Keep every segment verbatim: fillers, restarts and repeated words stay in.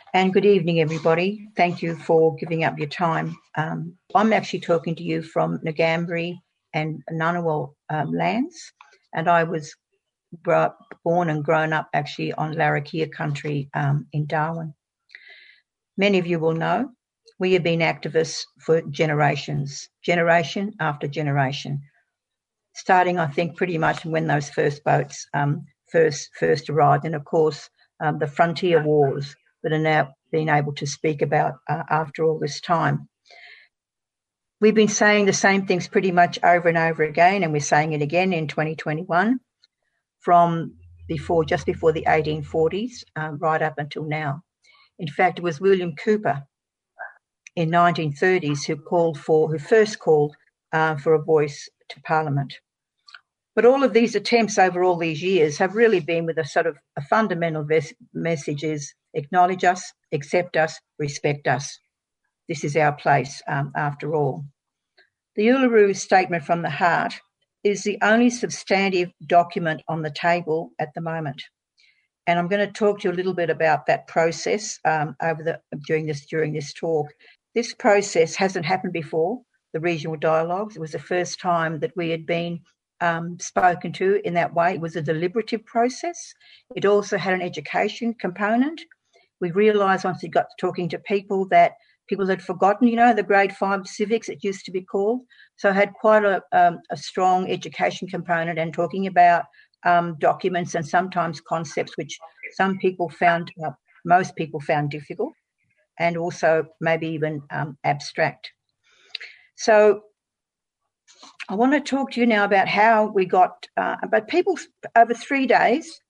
And good evening, everybody. Thank you for giving up your time. Um, I'm actually talking to you from Ngambri and Ngunnawal um, lands, and I was born and grown up actually on Larrakia country um, in Darwin. Many of you will know we have been activists for generations, generation after generation, starting, I think, pretty much when those first boats um, first first arrived, and of course um, the frontier wars that are now being able to speak about uh, after all this time. We've been saying the same things pretty much over and over again, and we're saying it again in twenty twenty-one, from before, just before the eighteen forties, um, right up until now. In fact, it was William Cooper in nineteen thirties who called for, who first called uh, for a voice to Parliament. But all of these attempts over all these years have really been with a sort of a fundamental ves- message is acknowledge us, accept us, respect us. This is our place um, after all. The Uluru Statement from the Heart is the only substantive document on the table at the moment. And I'm going to talk to you a little bit about that process um, over the during this during this talk. This process hasn't happened before, the regional dialogues. It was the first time that we had been um, spoken to in that way. It was a deliberative process. It also had an education component. We realised once we got talking to people that people had forgotten, you know, the grade five civics, it used to be called. So it had quite a, um, a strong education component and talking about um, documents and sometimes concepts which some people found, uh, most people found difficult and also maybe even um, abstract. So I want to talk to you now about how we got, uh, but people over three days,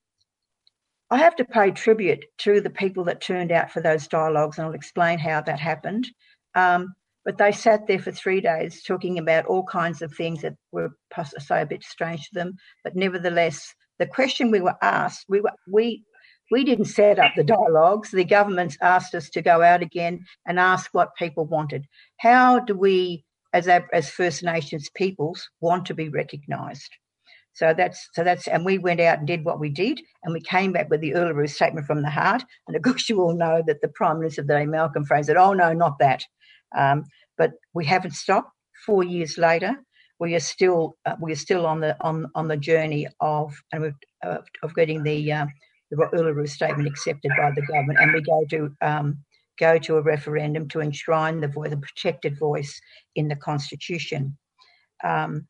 I have to pay tribute to the people that turned out for those dialogues, and I'll explain how that happened. Um, but they sat there for three days talking about all kinds of things that were, say, a bit strange to them. But nevertheless, the question we were asked, we were, we we didn't set up the dialogues. The governments asked us to go out again and ask what people wanted. How do we, as as First Nations peoples, want to be recognised? So that's so that's and we went out and did what we did, and we came back with the Uluru Statement from the Heart. And of course, you all know that the Prime Minister of the day, Malcolm Fraser, said, "Oh no, not that." Um, but we haven't stopped. Four years later, we are still uh, we are still on the on on the journey of and uh, of getting the uh, the Uluru Statement accepted by the government, and we go to um, go to a referendum to enshrine the voice, the protected voice in the Constitution. Um,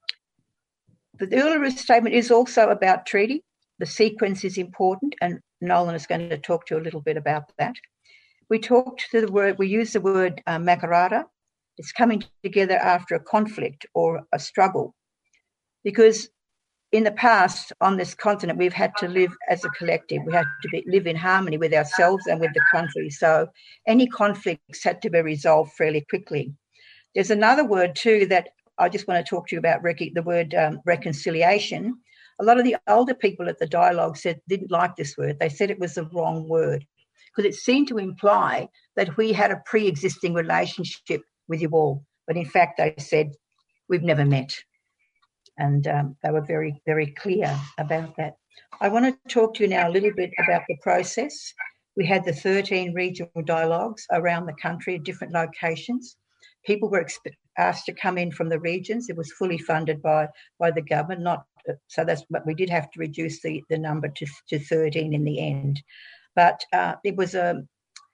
The Uluru Statement is also about treaty. The sequence is important, and Nolan is going to talk to you a little bit about that. We talked to the word, we use the word uh, makarrata. It's coming together after a conflict or a struggle, because in the past on this continent we've had to live as a collective. We had to be, live in harmony with ourselves and with the country. So any conflicts had to be resolved fairly quickly. There's another word too that I just want to talk to you about, Ricky, the word um, reconciliation. A lot of the older people at the dialogue said didn't like this word. They said it was the wrong word because it seemed to imply that we had a pre-existing relationship with you all. But in fact, they said we've never met. And um, they were very, very clear about that. I want to talk to you now a little bit about the process. We had the thirteen regional dialogues around the country at different locations. People were exp- asked to come in from the regions. It was fully funded by, by the government. Not so that's but we did have to reduce the, the number to, to thirteen in the end. But uh, it was um,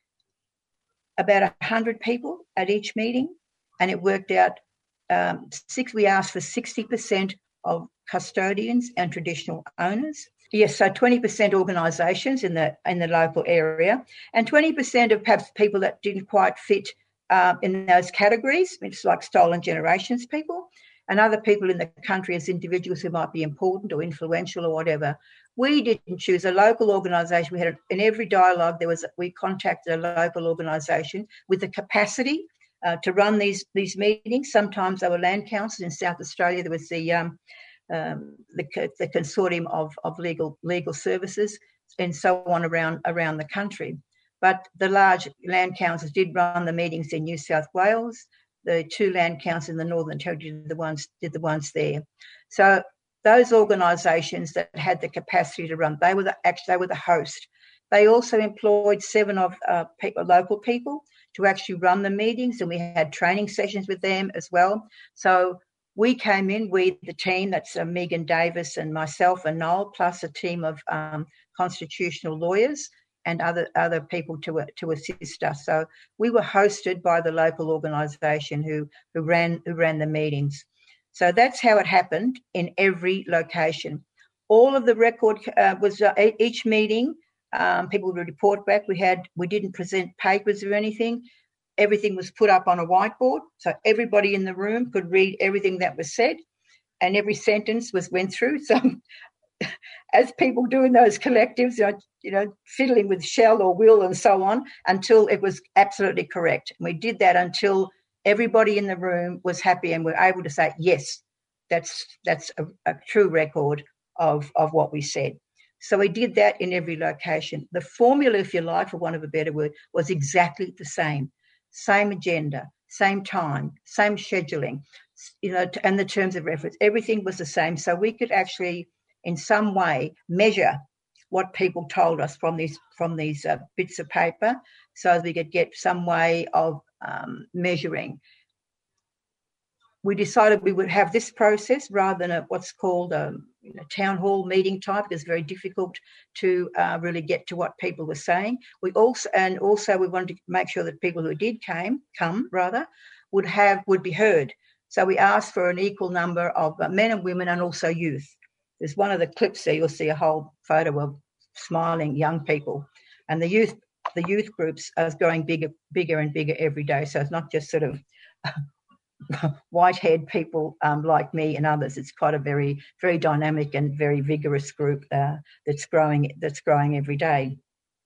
about one hundred people at each meeting, and it worked out. Um, six. We asked for sixty percent of custodians and traditional owners. Yes, so twenty percent organisations in the in the local area, and twenty percent of perhaps people that didn't quite fit Uh, in those categories. It's like stolen generations people and other people in the country as individuals who might be important or influential or whatever. We didn't choose a local organisation. We had in every dialogue there was we contacted a local organisation with the capacity uh, to run these these meetings. Sometimes they were land councils in South Australia. There was the um, um, the, the consortium of of legal legal services and so on around around the country. But the large land councils did run the meetings in New South Wales. The two land councils in the Northern Territory did the ones did the ones there. So those organisations that had the capacity to run, they were the actually they were the host. They also employed seven of uh, people, local people to actually run the meetings, and we had training sessions with them as well. So we came in, we, the team, that's uh, Megan Davis and myself and Noel, plus a team of um, constitutional lawyers and other other people to to assist us. So we were hosted by the local organisation who who ran who ran the meetings. So that's how it happened in every location. All of the record uh, was uh, each meeting. Um, people would report back. We had we didn't present papers or anything. Everything was put up on a whiteboard, so everybody in the room could read everything that was said, and every sentence was went through. So, as people do in those collectives, you know, you know, fiddling with shall or will and so on, until it was absolutely correct. And we did that until everybody in the room was happy and were able to say, yes, that's that's a, a true record of, of what we said. So we did that in every location. The formula, if you like, for want of a better word, was exactly the same. Same agenda, same time, same scheduling, you know, and the terms of reference. Everything was the same. So we could actually, in some way, measure what people told us from these from these uh, bits of paper, so we could get some way of um, measuring. We decided we would have this process rather than a, what's called a, you know, town hall meeting type. It's very difficult to uh, really get to what people were saying. We also and also we wanted to make sure that people who did came come rather would have would be heard. So we asked for an equal number of uh, men and women and also youth. There's one of the clips there. You'll see a whole photo of smiling young people, and the youth the youth groups are growing bigger, bigger and bigger every day. So it's not just sort of white-haired people um, like me and others. It's quite a very, very dynamic and very vigorous group uh, that's growing. That's growing every day.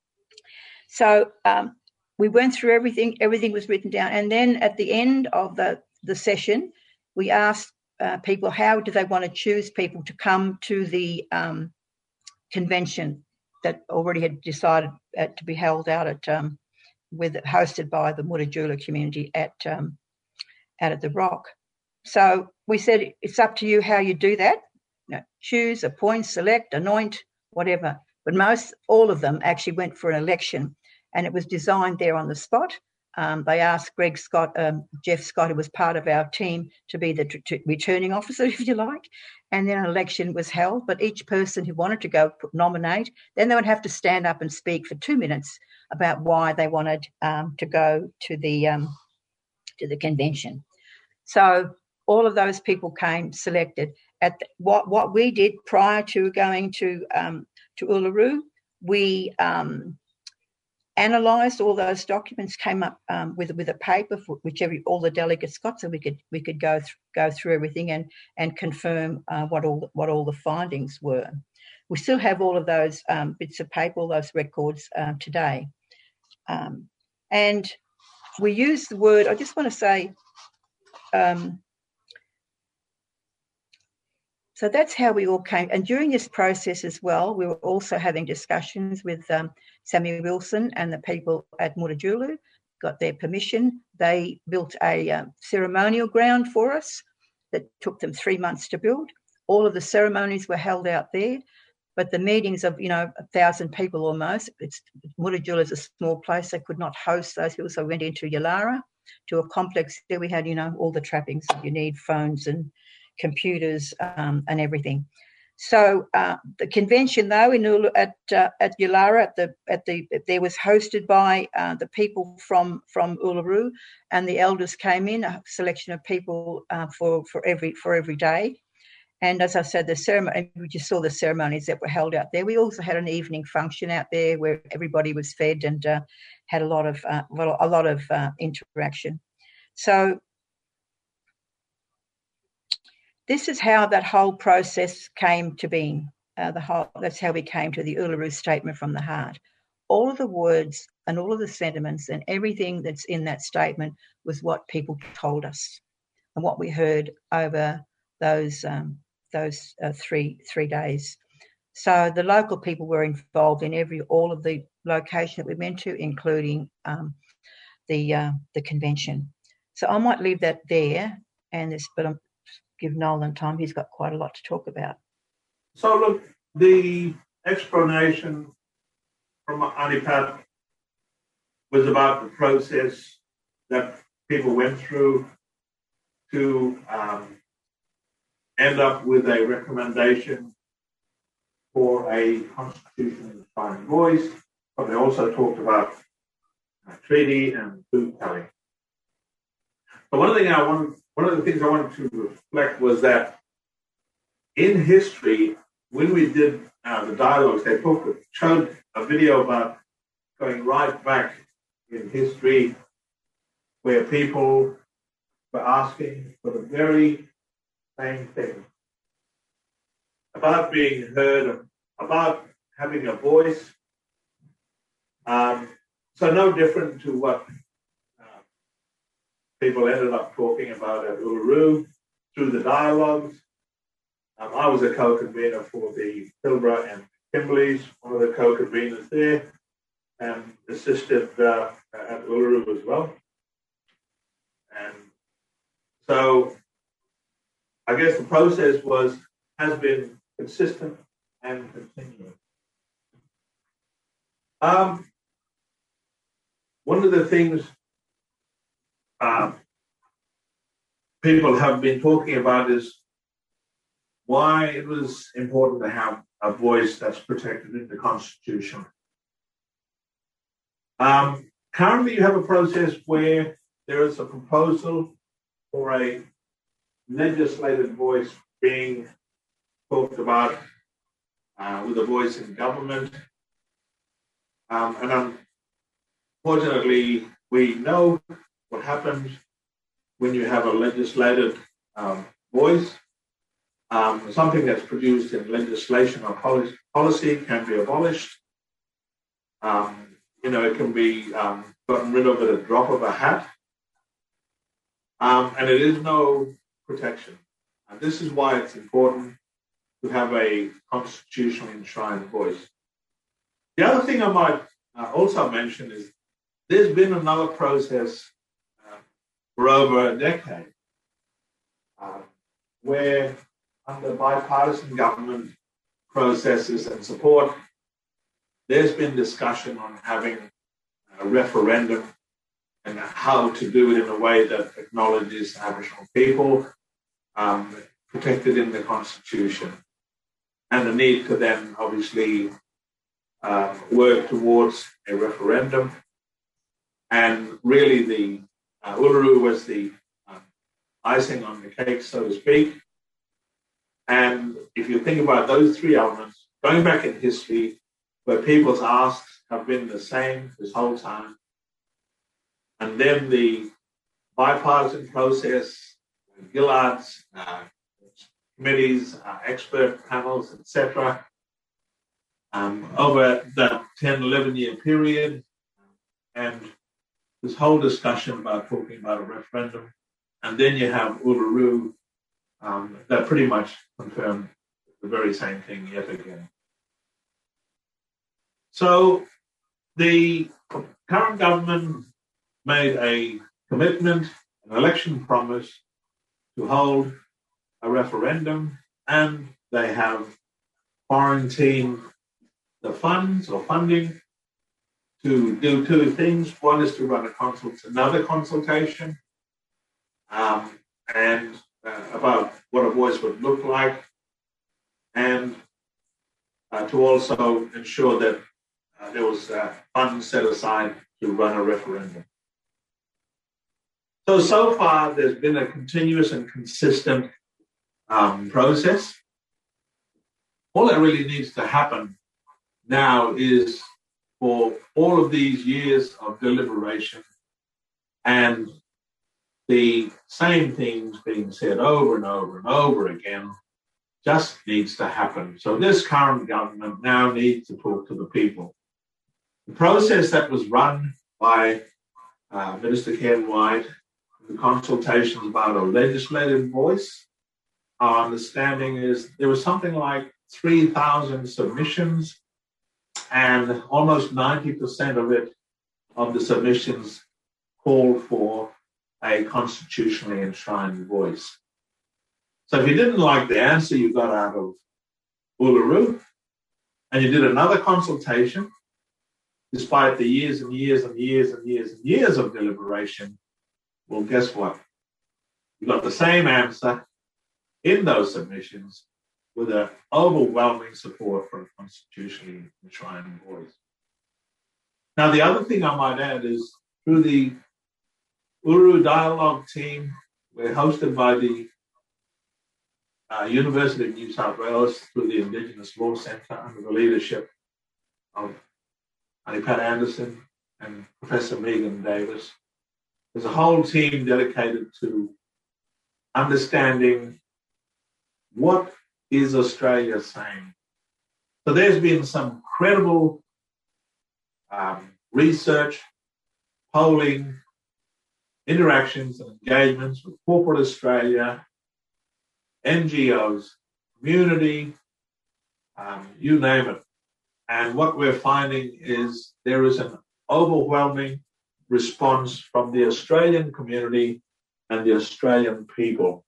So um, we went through everything. Everything was written down, and then at the end of the the session, we asked uh, people how do they want to choose people to come to the um, convention that already had decided uh, to be held out at um, with hosted by the Mutijulu community at. Um, out at the Rock. So we said, it's up to you how you do that. You know, choose, appoint, select, anoint, whatever. But most, all of them actually went for an election, and it was designed there on the spot. Um, they asked Greg Scott, um, Jeff Scott, who was part of our team, to be the t- t- returning officer, if you like. And then an election was held, but each person who wanted to go nominate, then they would have to stand up and speak for two minutes about why they wanted um, to go to the um, to the convention. So all of those people came selected. At the, what what we did prior to going to um, to Uluru, we um, analysed all those documents, came up um, with with a paper for whichever all the delegates got, so we could we could go th- go through everything and and confirm uh, what all what all the findings were. We still have all of those um, bits of paper, all those records uh, today, um, and we use the word. I just want to say. Um, so that's how we all came. And during this process as well, we were also having discussions with um, Samuel Wilson and the people at Mutijulu, got their permission. They built a uh, ceremonial ground for us that took them three months to build. All of the ceremonies were held out there, but the meetings of, you know, a thousand people almost, it's, Mutijulu is a small place. They could not host those people, so we went into Yalara, to a complex there. We had, you know, all the trappings that you need, phones and computers um, and everything. So uh, the convention, though, in Ulu, at uh, at Yalara, at the at the there was hosted by uh, the people from from Uluru, and the elders came in, a selection of people uh, for for every for every day. And as I said, the ceremony, we just saw the ceremonies that were held out there. We also had an evening function out there where everybody was fed and uh, had a lot of uh, well, a lot of uh, interaction. So this is how that whole process came to being. Uh, the whole that's how we came to the Uluru Statement from the Heart. All of the words and all of the sentiments and everything that's in that statement was what people told us and what we heard over those. Um, those uh, three three days. So the local people were involved in every all of the location that we went to, including um, the uh, the convention. So I might leave that there, and this, but I'll give Nolan time. He's got quite a lot to talk about. So look, the explanation from Anipat was about the process that people went through to um, end up with a recommendation for a constitutional enshrined voice, but they also talked about a treaty and food telling. But one thing I wanted, one of the things I wanted to reflect was that in history, when we did uh, the dialogues, they talked, showed a video about going right back in history where people were asking for the very same thing, about being heard, about having a voice. Um, so no different to what uh, people ended up talking about at Uluru through the dialogues. Um, I was a co-convener for the Pilbara and Kimberleys, one of the co-conveners there, and assisted uh, at Uluru as well. And so I guess the process was has been consistent and continuing. Um, one of the things uh, people have been talking about is why it was important to have a voice that's protected in the Constitution. Um, currently, you have a process where there is a proposal for a legislative voice being talked about uh, with a voice in government. Um, and unfortunately, we know what happens when you have a legislative um, voice. Um, something that's produced in legislation or policy, policy can be abolished. Um, you know, it can be um, gotten rid of at a drop of a hat. Um, and it is no protection. And this is why it's important to have a constitutionally enshrined voice. The other thing I might uh, also mention is there's been another process uh, for over a decade uh, where under bipartisan government processes and support, there's been discussion on having a referendum and how to do it in a way that acknowledges Aboriginal people, um, protected in the Constitution, and the need to then obviously um, work towards a referendum. And really the uh, Uluru was the um, icing on the cake, so to speak. And if you think about those three elements, going back in history, where people's asks have been the same this whole time, and then the bipartisan process, Gillard's uh, committees, uh, expert panels, et cetera, um, over that ten, eleven year period, and this whole discussion about talking about a referendum, and then you have Uluru um, that pretty much confirmed the very same thing yet again. So the current government made a commitment, an election promise to hold a referendum, and they have quarantined the funds or funding to do two things. One is to run a consult- another consultation um, and uh, about what a voice would look like, and uh, to also ensure that uh, there was uh, funds set aside to run a referendum. So, so far, there's been a continuous and consistent um, process. All that really needs to happen now is for all of these years of deliberation and the same things being said over and over and over again just needs to happen. So this current government now needs to talk to the people. The process that was run by uh, Minister Ken White, the consultations about a legislative voice, our understanding is there was something like three thousand submissions, and almost ninety percent of it, of the submissions, called for a constitutionally enshrined voice. So if you didn't like the answer you got out of Uluru, and you did another consultation, despite the years and years and years and years and years of deliberation, well, guess what? We got the same answer in those submissions with an overwhelming support for a constitutionally enshrined voice. Now, the other thing I might add is through the Uluru Dialogue team, we're hosted by the uh, University of New South Wales through the Indigenous Law Centre under the leadership of Aunty Pat Anderson and Professor Megan Davis. There's a whole team dedicated to understanding what is Australia saying. So there's been some credible um, research, polling, interactions and engagements with corporate Australia, N G Os, community, um, you name it. And what we're finding is there is an overwhelming response from the Australian community and the Australian people.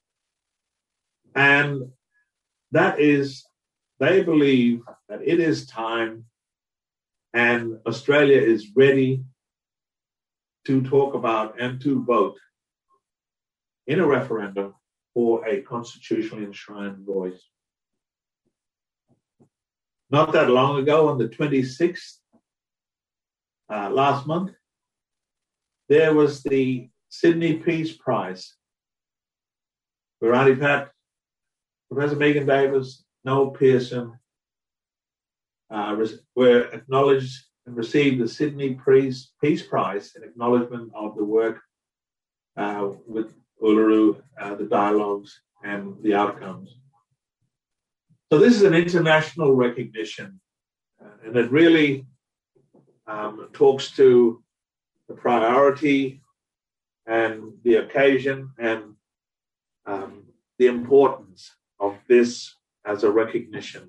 And that is, they believe that it is time and Australia is ready to talk about and to vote in a referendum for a constitutionally enshrined voice. Not that long ago, on the twenty-sixth, uh, last month, there was the Sydney Peace Prize, where Aunty Pat, Professor Megan Davis, Noel Pearson uh, were acknowledged and received the Sydney Peace Prize in acknowledgement of the work uh, with Uluru, uh, the dialogues and the outcomes. So this is an international recognition, uh, and it really um, talks to the priority and the occasion and um, the importance of this as a recognition.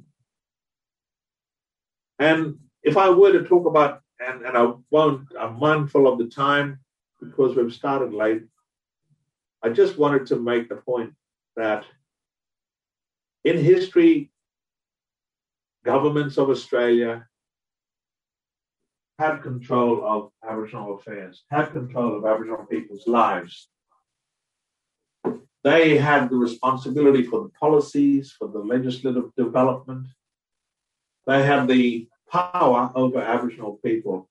And if I were to talk about, and, and I won't, I'm mindful of the time because we've started late, I just wanted to make the point that in history, governments of Australia had control of Aboriginal affairs, had control of Aboriginal people's lives. They had the responsibility for the policies, for the legislative development. They had the power over Aboriginal people.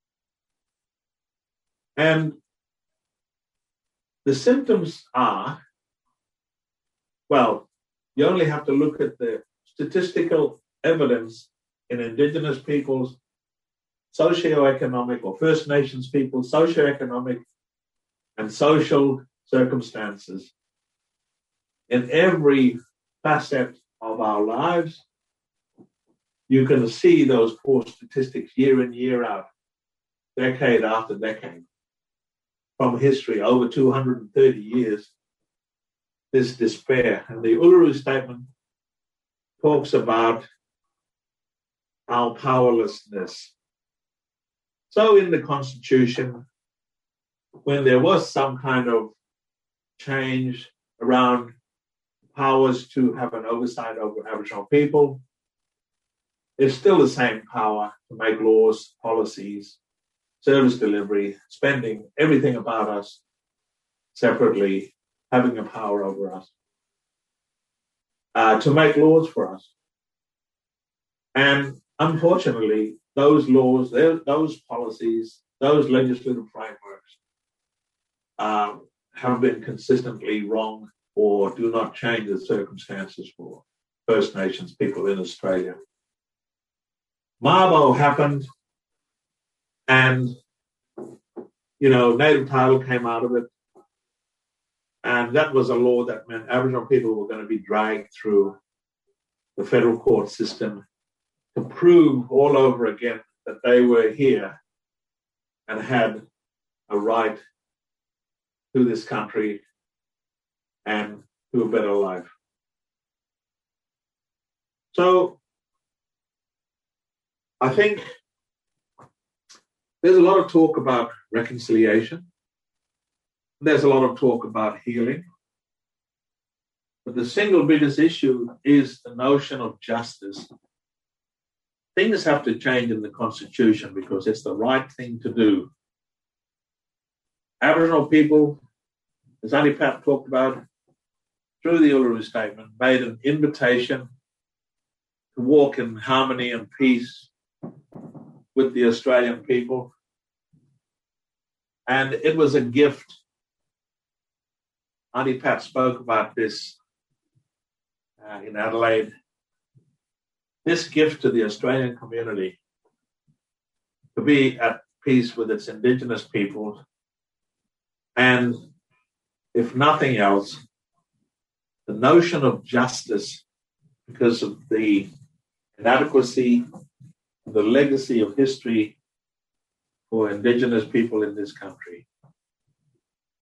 And the symptoms are, well, you only have to look at the statistical evidence in Indigenous peoples, socioeconomic or First Nations peoples, socioeconomic and social circumstances in every facet of our lives. You can see those poor statistics year in, year out, decade after decade. From history, over two hundred thirty years, this despair. And the Uluru Statement talks about our powerlessness. So in the Constitution, when there was some kind of change around powers to have an oversight over Aboriginal people, it's still the same power to make laws, policies, service delivery, spending, everything about us separately, having a power over us, uh, to make laws for us. And unfortunately, those laws, those policies, those legislative frameworks uh, have been consistently wrong or do not change the circumstances for First Nations people in Australia. Mabo happened, and, you know, native title came out of it. And that was a law that meant Aboriginal people were going to be dragged through the federal court system to prove all over again that they were here and had a right to this country and to a better life. So I think there's a lot of talk about reconciliation. There's a lot of talk about healing. But the single biggest issue is the notion of justice. things have to change in the Constitution because it's the right thing to do. Aboriginal people, as Auntie Pat talked about, through the Uluru Statement, made an invitation to walk in harmony and peace with the Australian people. And it was a gift. Auntie Pat spoke about this uh, in Adelaide. This gift to the Australian community to be at peace with its Indigenous peoples, and if nothing else, the notion of justice, because of the inadequacy, the legacy of history for Indigenous people in this country.